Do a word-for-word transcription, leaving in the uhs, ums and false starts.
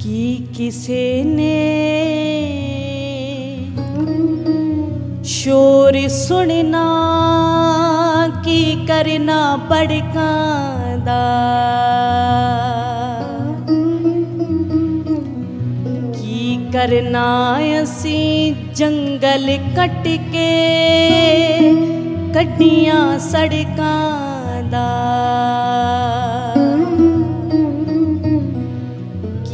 कि किसे ने शोर सुनना की करना बड़कां दा, की करना असी जंगल कट के कड्डियां सड़कां दा।